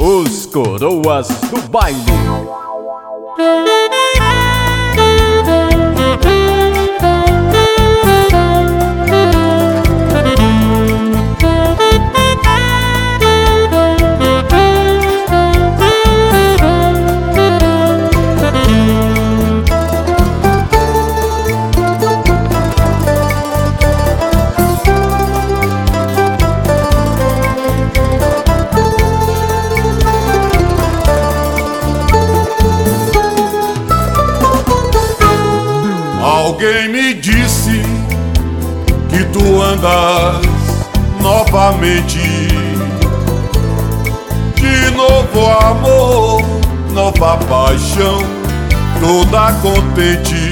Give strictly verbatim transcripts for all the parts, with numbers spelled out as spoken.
Os Coroas do Baile. Alguém me disse que tu andas novamente, de novo amor, nova paixão, toda contente.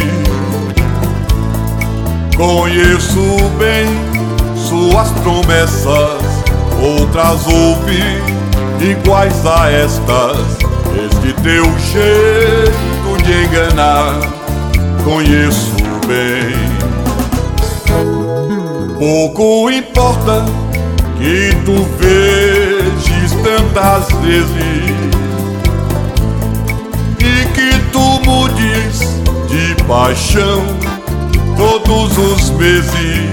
Conheço bem suas promessas, outras houve iguais a estas. Este teu jeito de enganar conheço bem. Pouco importa que tu vejas tantas vezes e que tu mudes de paixão todos os meses.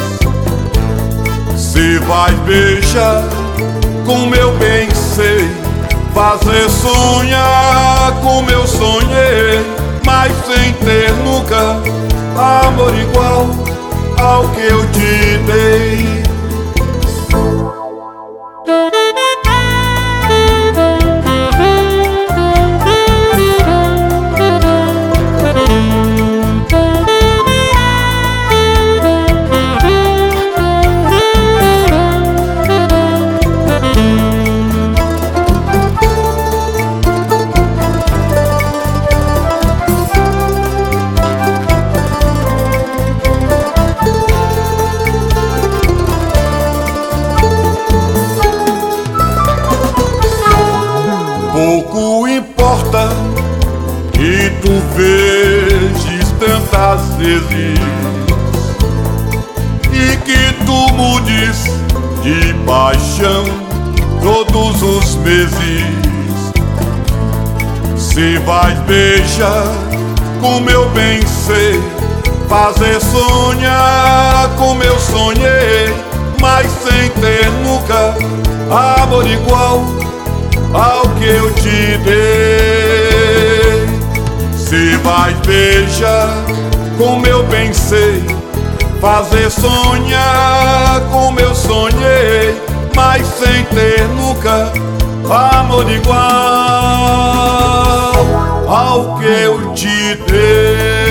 Se vais beijar, como eu bem sei, fazer sonhar como eu sonhei, mas sem ter nunca amor igual ao que eu te dei. Pouco importa que tu vejas tantas vezes e que tu mudes de paixão todos os meses. Se vais beijar, como eu bem sei, fazer sonhar como eu sonhei, mas sem ter nunca amor igual ao que eu te dei. Se vais beijar, como eu bem sei, fazer sonhar como eu sonhei, mas sem ter nunca amor igual ao que eu te dei.